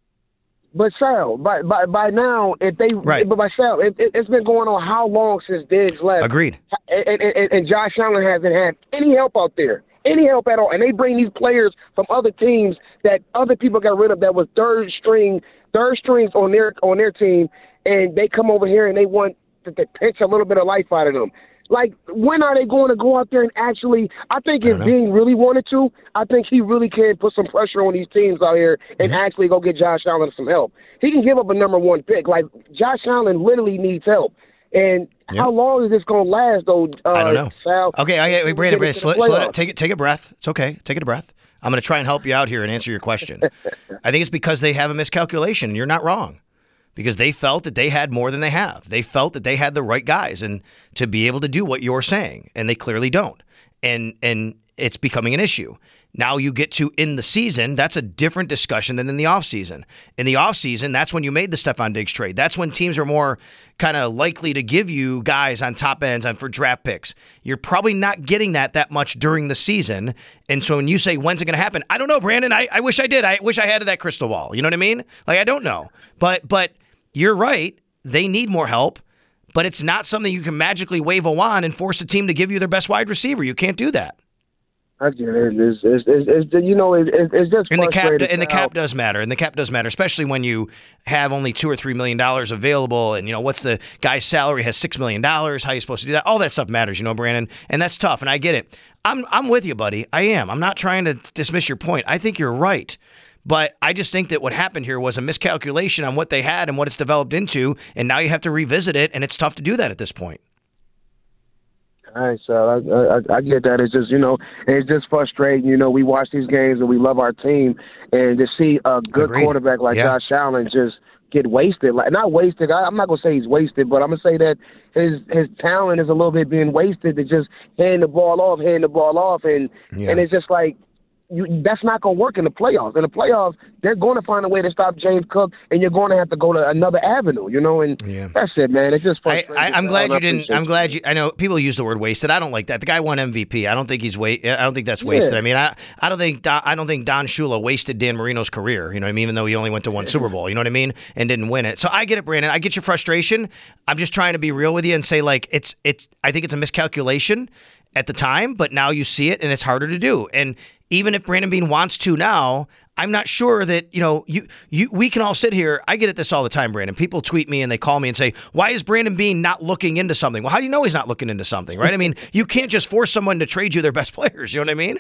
But Sal, by by by now, if they
right.
but by Sal, it, it, it's been going on how long since Diggs left?
Agreed.
And, and, and Josh Allen hasn't had any help out there. Any help at all, and they bring these players from other teams that other people got rid of that was third string, third strings on their on their team, and they come over here and they want to, to pitch a little bit of life out of them. Like, when are they going to go out there and actually? I think if Dean really wanted to, I think he really can put some pressure on these teams out here and mm-hmm. actually go get Josh Allen some help. He can give up a number one pick. Like, Josh Allen literally needs help. And yep. how long is this going to last, though? Uh,
I don't know.
Sal?
Okay, I, wait, Brandon, Brandon slow, slow down. Take, take a breath. It's okay. Take a breath. I'm going to try and help you out here and answer your question. I think it's because they have a miscalculation. You're not wrong. Because they felt that they had more than they have. They felt that they had the right guys and to be able to do what you're saying, and they clearly don't. And and it's becoming an issue. Now you get to in the season, that's a different discussion than in the offseason. In the offseason, that's when you made the Stephon Diggs trade. That's when teams are more kind of likely to give you guys on top ends and for draft picks. You're probably not getting that that much during the season. And so when you say, when's it going to happen? I don't know, Brandon. I, I wish I did. I wish I had that crystal ball. You know what I mean? Like, I don't know. But But you're right. They need more help. But it's not something you can magically wave a wand and force a team to give you their best wide receiver. You can't do that.
I get it. It's, it's, it's, it's, you know, it, it's just
and the cap
frustrating.
and the cap does matter, and the cap does matter, especially when you have only two or three million dollars available, and you know what's the guy's salary has six million dollars. How are you supposed to do that? All that stuff matters, you know, Brandon, and that's tough. And I get it. I'm I'm with you, buddy. I am. I'm not trying to dismiss your point. I think you're right, But I just think that what happened here was a miscalculation on what they had and what it's developed into, and now you have to revisit it, and it's tough to do that at this point.
All right, so I, I, I get that. It's just, you know, it's just frustrating. You know, we watch these games and we love our team, and to see a good
Agreed.
quarterback like
Yeah.
Josh Allen just get wasted, like not wasted. I, I'm not gonna say he's wasted, but I'm gonna say that his his talent is a little bit being wasted to just hand the ball off, hand the ball off, and
Yeah.
and it's just like. You, that's not going to work in the playoffs. In the playoffs, they're going to find a way to stop James Cook, and you're going to have to go to another avenue, you know. And
Yeah.
that's it, man. It's just
I,
frustrating.
I, I'm glad
I
you didn't.
appreciate
I'm glad you. I know people use the word wasted. I don't like that. The guy won M V P. I don't think he's wa- I don't think that's wasted.
Yeah.
I mean, I, I don't think Don, I don't think Don Shula wasted Dan Marino's career. You know what I mean? Even though he only went to one Super Bowl. You know what I mean? And didn't win it. So I get it, Brandon. I get your frustration. I'm just trying to be real with you and say like it's it's. I think it's a miscalculation at the time, but now you see it and it's harder to do. And even if Brandon Beane wants to now, I'm not sure that, you know, you you we can all sit here. I get at this all the time, Brandon. People tweet me and they call me and say, why is Brandon Beane not looking into something? Well, how do you know he's not looking into something, right? I mean, you can't just force someone to trade you their best players. You know what I mean?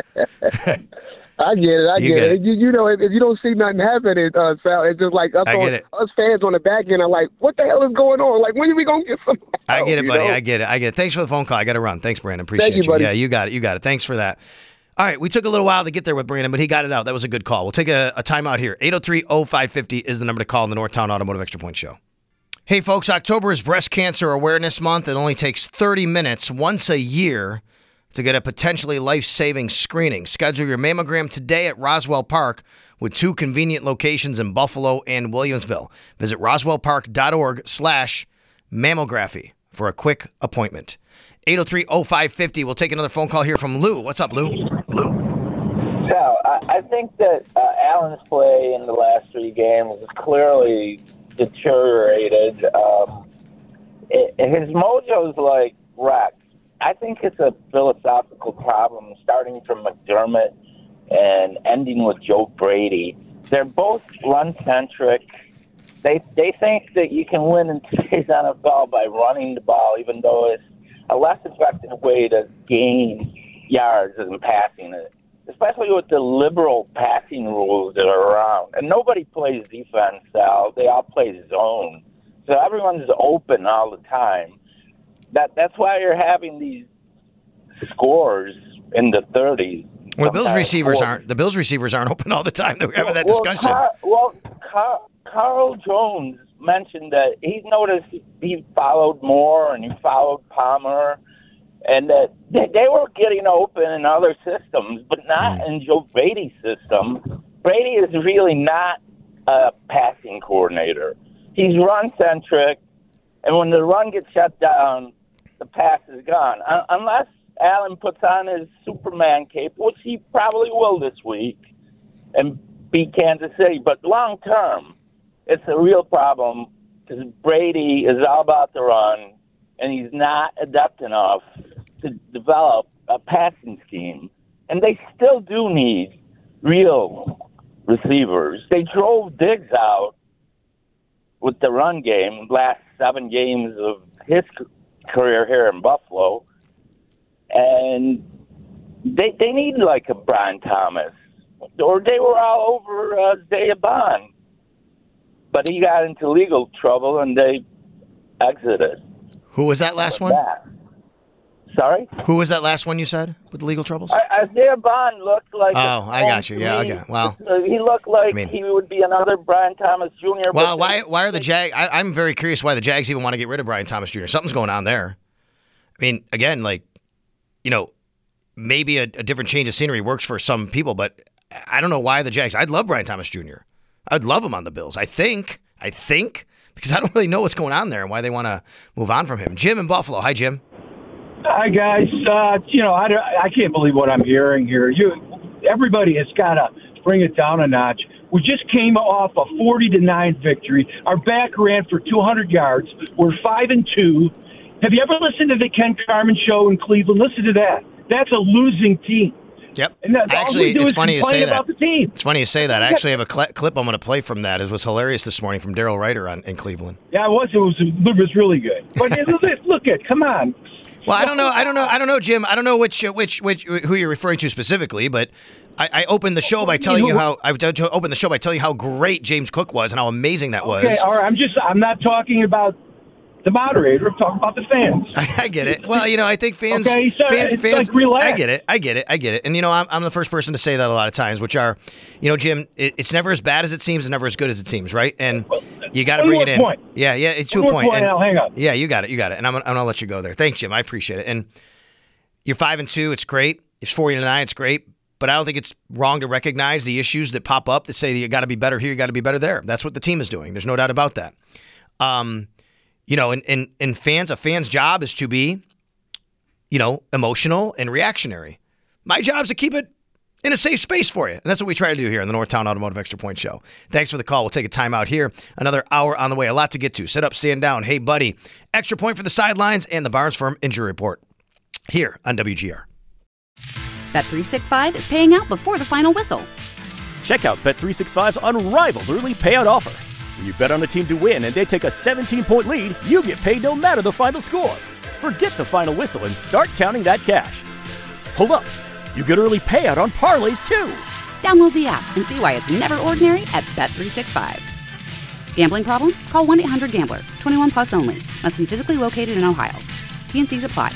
I get it. I
You
get,
get
it.
it.
You, you know, if, if you don't see nothing happening, uh, Sal, it's just like us,
I
on,
get it.
us fans on the back end are like, what the hell is going on? Like, when are we going to get some help,
I get it,
you
buddy.
know?
I get it. I get it. Thanks for the phone call. I got to run. Thanks, Brandon. Appreciate
Thank you, buddy.
Yeah, you got it. You got it. Thanks for that. All right, we took a little while to get there with Brandon, but he got it out. That was a good call. We'll take a, a timeout here. eight oh three oh five five oh is the number to call in the Northtown Automotive Extra Point Show. Hey, folks, October is Breast Cancer Awareness Month. It only takes thirty minutes once a year to get a potentially life-saving screening. Schedule your mammogram today at Roswell Park with two convenient locations in Buffalo and Williamsville. Visit roswellpark.org slash mammography for a quick appointment. eight oh three oh five five oh. We'll take another phone call here from Lou. What's up, Lou?
Sal, I, I think that uh, Allen's play in the last three games has clearly deteriorated. Um, it, his mojo's like wrecked. I think it's a philosophical problem, starting from McDermott and ending with Joe Brady. They're both run-centric. They they think that you can win in today's N F L by running the ball, even though it's a less effective way to gain yards than passing it, especially with the liberal passing rules that are around. And nobody plays defense, Sal. They all play zone. So everyone's open all the time. That That's why you're having these scores in the thirties.
Well, the Bills
sometimes
receivers
forty.
aren't the Bills receivers aren't open all the time. We're having that
well,
discussion.
Car- well, Car- Carl Jones mentioned that he noticed he followed Moore and he followed Palmer, and that they, they were getting open in other systems, but not
Mm.
in Joe Brady's system. Brady is really not a passing coordinator. He's run-centric, and when the run gets shut down, the pass is gone. Un- unless Allen puts on his Superman cape, which he probably will this week, and beat Kansas City. But long term, it's a real problem because Brady is all about the run, and he's not adept enough to develop a passing scheme. And they still do need real receivers. They drove Diggs out with the run game last seven games of his career here in Buffalo. And they they need like a Brian Thomas. Or they were all over uh, Isaiah Bond. But he got into legal trouble and they exited.
Who was that last one?
That. Sorry?
Who was that last one you said with the legal troubles?
I, Isaiah Bond looked like...
Oh, I got you. Yeah,
me.
okay. Well,
He looked like
I mean-
he would be another Brian Thomas Junior
well,
but
why why are the Jag? I, I'm very curious why the Jags even want to get rid of Brian Thomas Junior Something's going on there. I mean, again, like, you know, maybe a, a different change of scenery works for some people, but I don't know why the Jags. I'd love Brian Thomas Junior I'd love him on the Bills. I think. I think because I don't really know what's going on there and why they want to move on from him. Jim in Buffalo. Hi, Jim.
Hi, guys. Uh, you know, I, I can't believe what I'm hearing here. You, everybody has got to bring it down a notch. We just came off a forty to nine victory. Our back ran for two hundred yards. We're five and two. Have you ever listened to the Ken Carman show in Cleveland? Listen to that. That's a losing team.
Yep.
And that, all
Actually,
we do
it's
is
funny you
complain
say that.
about the team.
It's funny you say that. I actually have a cl- clip I'm going to play from that. It was hilarious this morning from Daryl Ryder on in Cleveland.
Yeah, it was. It was. It was really good. But look at, look at, come on.
Well, I don't know. I don't know. I don't know, Jim. I don't know which which which who you're referring to specifically, but I, I opened the show by telling you how I opened the show by telling you how great James Cook was and how amazing that was.
Okay, all right. I'm just I'm not talking about the moderator. I'm talking about the fans.
I, I get it. Well, you know, I think fans.
Okay, so
fans,
it's
fans
like relax.
I get it. I get it. I get it. And you know, I'm I'm the first person to say that a lot of times, which are, you know, Jim, it, it's never as bad as it seems, and never as good as it seems, right? And you got to bring it in.
Point.
Yeah, yeah. It's to
One
a
more
point.
point and I'll hang up.
Yeah, you got it. You got it. And I'm I'm gonna let you go there. Thanks, Jim. I appreciate it. And you're five and two. It's great. It's forty to nine. It's great. But I don't think it's wrong to recognize the issues that pop up that say that you got to be better here, you got to be better there. That's what the team is doing. There's no doubt about that. Um, you know, and, and, and fans, a fan's job is to be, you know, emotional and reactionary. My job is to keep it in a safe space for you. And that's what we try to do here on the Northtown Automotive Extra Point Show. Thanks for the call. We'll take a time out here. Another hour on the way. A lot to get to. Sit up, stand down. Hey, buddy. Extra point for the sidelines and the Barnes Firm Injury Report here on W G R.
Bet three sixty-five is paying out before the final whistle.
Check out Bet three sixty-five's unrivaled early payout offer. When you bet on a team to win and they take a seventeen-point lead, you get paid no matter the final score. Forget the final whistle and start counting that cash. Hold up. You get early payout on parlays, too.
Download the app and see why it's never ordinary at Bet three sixty-five. Gambling problem? Call one eight hundred gambler. twenty-one plus only. Must be physically located in Ohio. T N Cs apply.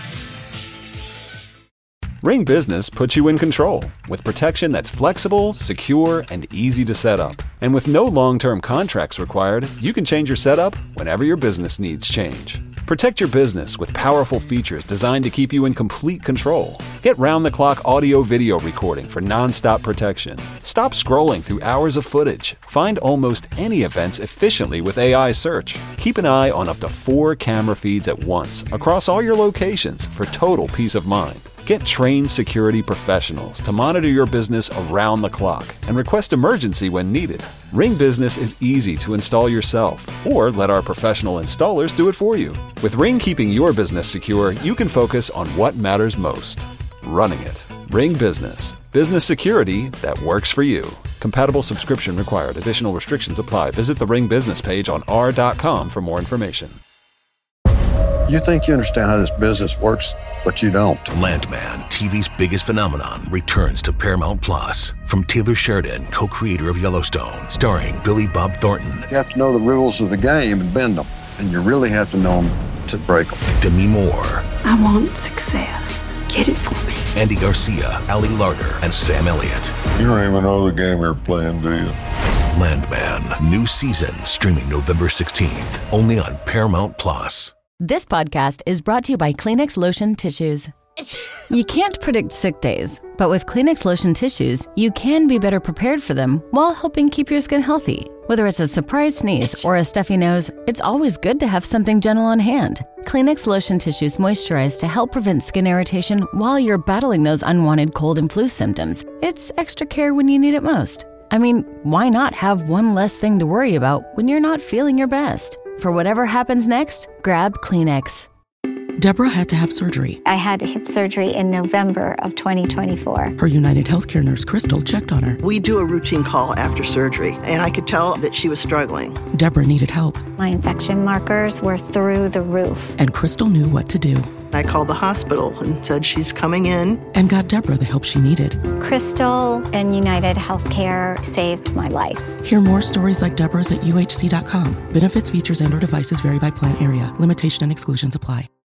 Ring Business puts you in control with protection that's flexible, secure, and easy to set up. And with no long-term contracts required, you can change your setup whenever your business needs change. Protect your business with powerful features designed to keep you in complete control. Get round-the-clock audio-video recording for non-stop protection. Stop scrolling through hours of footage. Find almost any events efficiently with A I search. Keep an eye on up to four camera feeds at once across all your locations for total peace of mind. Get trained security professionals to monitor your business around the clock and request emergency when needed. Ring Business is easy to install yourself or let our professional installers do it for you. With Ring keeping your business secure, you can focus on what matters most, running it. Ring Business. Business security that works for you. Compatible subscription required. Additional restrictions apply. Visit the Ring Business page on r dot com for more information.
You think you understand how this business works, but you don't.
Landman, T V's biggest phenomenon, returns to Paramount Plus. From Taylor Sheridan, co-creator of Yellowstone, starring Billy Bob Thornton.
You have to know the rules of the game and bend them, and you really have to know them to break them.
Demi Moore.
I want success. Get it for me.
Andy Garcia, Ali Larter, and Sam Elliott.
You don't even know the game you're playing, do you?
Landman, new season, streaming November sixteenth, only on Paramount Plus.
This podcast is brought to you by Kleenex Lotion Tissues. You can't predict sick days, but with Kleenex Lotion Tissues, you can be better prepared for them while helping keep your skin healthy. Whether it's a surprise sneeze or a stuffy nose, it's always good to have something gentle on hand. Kleenex Lotion Tissues moisturize to help prevent skin irritation while you're battling those unwanted cold and flu symptoms. It's extra care when you need it most. I mean, why not have one less thing to worry about when you're not feeling your best? For whatever happens next, grab Kleenex.
Deborah had to have surgery.
I had hip surgery in November of twenty twenty-four.
Her United Healthcare nurse, Crystal, checked on her.
We do a routine call after surgery, and I could tell that she was struggling.
Deborah needed help.
My infection markers were through the roof.
And Crystal knew what to do.
I called the hospital and said she's coming in.
And got Deborah the help she needed.
Crystal and United Healthcare saved my life.
Hear more stories like Deborah's at U H C dot com. Benefits, features, and or devices vary by plan area. Limitation and exclusions apply.